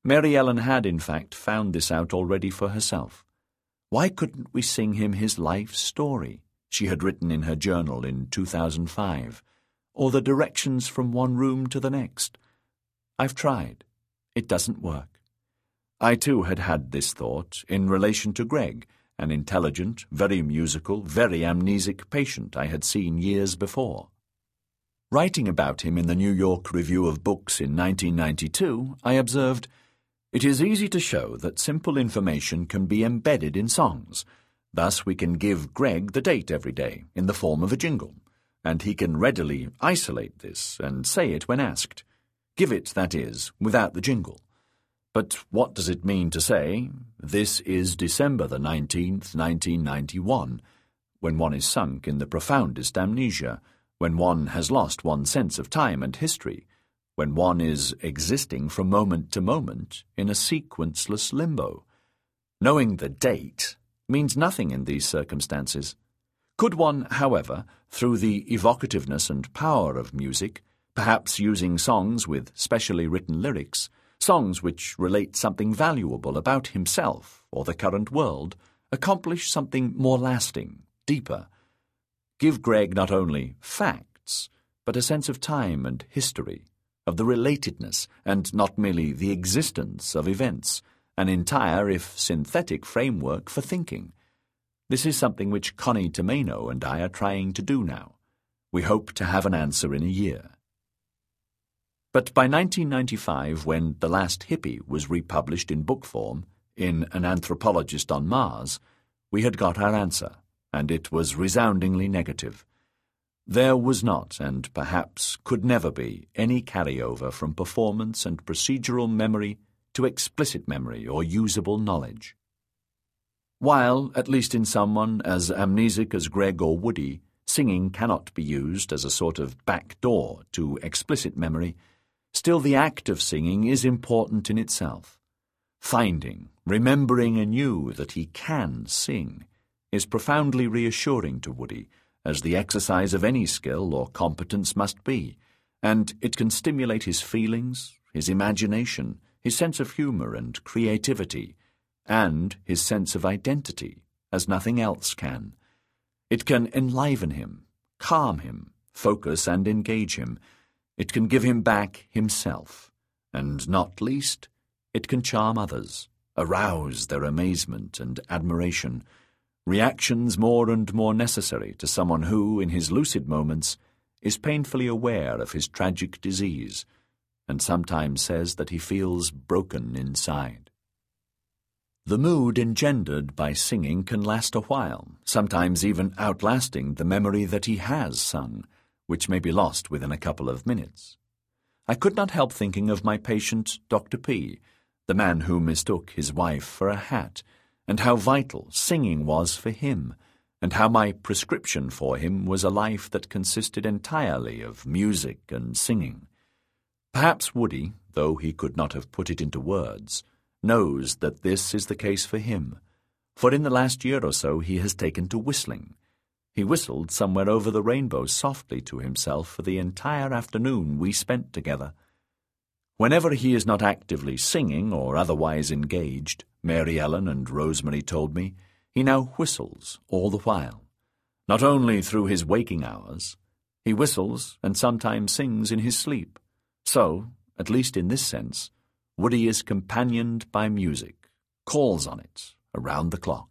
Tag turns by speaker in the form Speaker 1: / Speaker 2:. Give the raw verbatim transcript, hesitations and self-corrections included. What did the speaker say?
Speaker 1: Mary Ellen had, in fact, found this out already for herself. Why couldn't we sing him his life story, she had written in her journal in two thousand five, or the directions from one room to the next? I've tried. It doesn't work. I too had had this thought in relation to Greg, an intelligent, very musical, very amnesic patient I had seen years before. Writing about him in the New York Review of Books in nineteen ninety-two, I observed, "It is easy to show that simple information can be embedded in songs. Thus we can give Greg the date every day in the form of a jingle, and he can readily isolate this and say it when asked. Give it, that is, without the jingle. But what does it mean to say, 'This is December the nineteenth, nineteen ninety-one', when one is sunk in the profoundest amnesia, when one has lost one's sense of time and history, when one is existing from moment to moment in a sequenceless limbo? Knowing the date means nothing in these circumstances. Could one, however, through the evocativeness and power of music, perhaps using songs with specially written lyrics, songs which relate something valuable about himself or the current world, accomplish something more lasting, deeper? Give Greg not only facts, but a sense of time and history, of the relatedness and not merely the existence of events, an entire, if synthetic, framework for thinking. This is something which Connie Tomaino and I are trying to do now. We hope to have an answer in a year. But by nineteen ninety-five, when The Last Hippie was republished in book form, in An Anthropologist on Mars, we had got our answer, and it was resoundingly negative. There was not, and perhaps could never be, any carryover from performance and procedural memory to explicit memory or usable knowledge. While, at least in someone as amnesic as Greg or Woody, singing cannot be used as a sort of back door to explicit memory, still the act of singing is important in itself. Finding, remembering anew that he can sing, is profoundly reassuring to Woody, as the exercise of any skill or competence must be, and it can stimulate his feelings, his imagination, his sense of humour and creativity, and his sense of identity, as nothing else can. It can enliven him, calm him, focus and engage him. It can give him back himself, and not least, it can charm others, arouse their amazement and admiration, reactions more and more necessary to someone who, in his lucid moments, is painfully aware of his tragic disease, and sometimes says that he feels broken inside. The mood engendered by singing can last a while, sometimes even outlasting the memory that he has sung, which may be lost within a couple of minutes. I could not help thinking of my patient, Doctor P., the man who mistook his wife for a hat, and how vital singing was for him, and how my prescription for him was a life that consisted entirely of music and singing. Perhaps Woody, though he could not have put it into words, knows that this is the case for him, for in the last year or so he has taken to whistling. He whistled Somewhere Over the Rainbow softly to himself for the entire afternoon we spent together. Whenever he is not actively singing or otherwise engaged, Mary Ellen and Rosemary told me, he now whistles all the while. Not only through his waking hours, he whistles and sometimes sings in his sleep. So, at least in this sense, Woody is companioned by music, calls on it around the clock.